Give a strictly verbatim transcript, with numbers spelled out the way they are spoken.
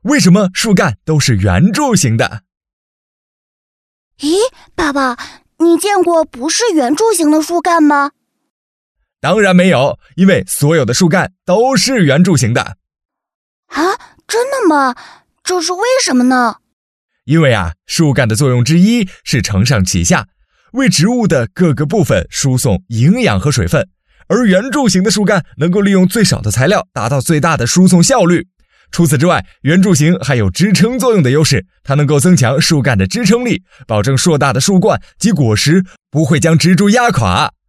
为什么树干都是圆柱形的？ 咦，爸爸，你见过不是圆柱形的树干吗？ 当然没有，因为所有的树干都是圆柱形的。 啊，真的吗？这是为什么呢？ 因为啊，树干的作用之一是承上启下，为植物的各个部分输送营养和水分，而圆柱形的树干能够利用最少的材料达到最大的输送效率。除此之外，圆柱形还有支撑作用的优势，它能够增强树干的支撑力，保证硕大的树冠及果实不会将植株压垮。